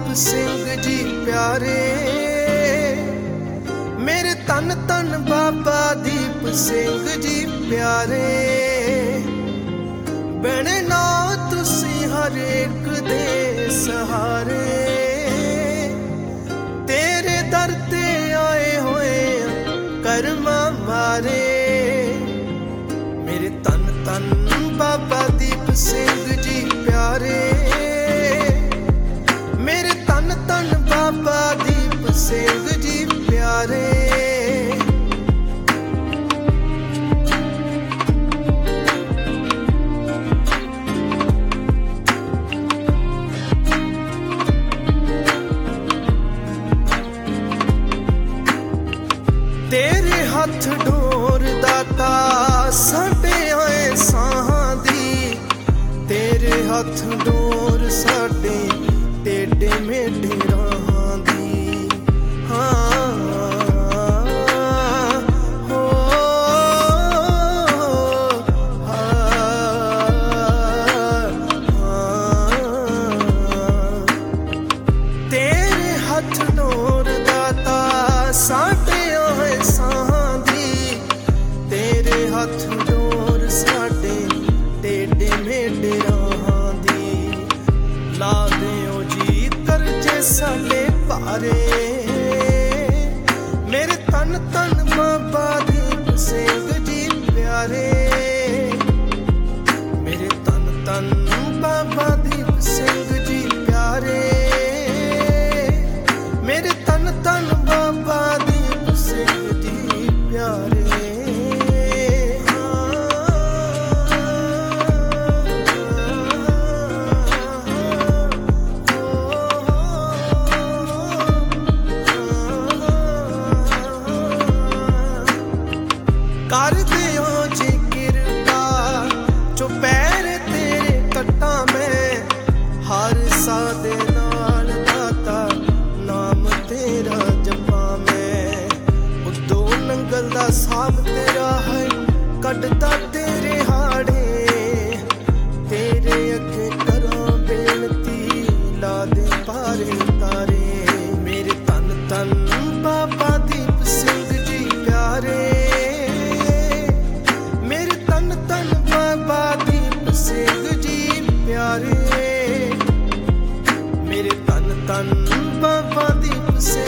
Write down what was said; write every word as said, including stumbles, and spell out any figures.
ਦੀਪ ਸਿੰਘ ਜੀ ਪਿਆਰੇ, ਮੇਰੇ ਧੰਨ ਧੰਨ ਬਾਬਾ ਦੀਪ ਸਿੰਘ ਜੀ ਪਿਆਰੇ। ਬਣੇ ਨਾ ਤੁਸੀਂ ਹਰ ਇੱਕ ਦੇ ਸਹਾਰੇ, ਤੇਰੇ ਦਰ ਤੇ ਆਏ ਹੋਏ ਕਰਮਾਂ ਮਾਰੇ। ਮੇਰੇ ਧੰਨ ਧੰਨ ਬਾਬਾ ਦੀਪ ਸਿੰਘ ਜੀ ਪਿਆਰੇ, ਮੇਰੇ ਧੰਨ ਧੰਨ ਬਾਬਾ ਦੀਪ ਸਿੰਘ ਜੀ ਪਿਆਰੇ। ਤੇਰੇ ਹੱਥ ਡੋਰ ਦਾਤਾ ਸਾਡੇ ਹੋਏ ਸਾਹਾਂ ਦੀ, ਤੇਰੇ ਹੱਥ ਡੋਰ ਸਾਡੇ ਟੇਢੇ ਮੇਢੇ ਰਾਹਾਂ ਦੀ। ਹਾਂ ਹੋ ਤੇਰੇ ਹੱਥ ਡੋਰ ਦਾਤਾ ਸਾਡੇ ਸਾਹਾਂ ਦੀ, ਤੇਰੇ ਹੱਥ ਡੋਰ ਸਾਡੇ ਟੇਢੇ ਮੇਢੇ ਰਾਹਾਂ ਦੀ। ਲਾ ਦਿਓ ਜੀ ਕਰਜੇ ਸਾਡੇ ਭਾਰੇ, ਮੇਰੇ ਧੰਨ ਧੰਨ ਬਾਬਾ ਦੀਪ ਸਿੰਘ ਜੀ ਪਿਆਰੇ। ਮੇਰੇ ਧੰਨ ਧੰਨ ਬਾਬਾ ਦੀਪ ਸਿੰਘ ਜੀ ਪਿਆਰੇ, ਮੇਰੇ ਧੰਨ ਧੰਨ ਬਾਬਾ ਦੀਪ ਸਿੰਘ ਜੀ ਪਿਆਰੇ। ਕਰ ਦਿਓ ਜੀ ਕਿਰਪਾ ਚੁਪਹਿਰੇ ਤੇਰੇ ਕੱਟਾਂ ਮੈਂ, ਹਰ ਸਾਹ ਦੇ ਨਾਲ ਦਾਤਾ ਨਾਮ ਤੇਰਾ ਜਪਾਂ ਮੈਂ। ਉਦੋਂ ਨੰਗਲ ਦਾ ਸਾਬ ਤੇਰਾ ਹੈ ਕੱਢਦਾ ਤੇਰੇ ਹਾੜੇ, ਤੇਰੇ ਅੱਗੇ ਕਰਾਂ ਬੇਨਤੀ ਲਾ ਦੇ ਪਾਰੇ ਤਾਰੇ। ਮੇਰੇ ਧੰਨ ਧੰਨ ਬਾਬਾ ਦੀਪ ਸਿੰਘ ਜੀ ਪਿਆਰੇ, ਮੇਰੇ ਧੰਨ ਧੰਨ ਬਾਬਾ ਦੀਪ ਸਿੰਘ ਜੀ ਪਿਆਰੇ। ਮੇਰੇ ਧੰਨ ਧੰਨ ਬਾਬਾ ਦੀਪ ਸਿੰਘ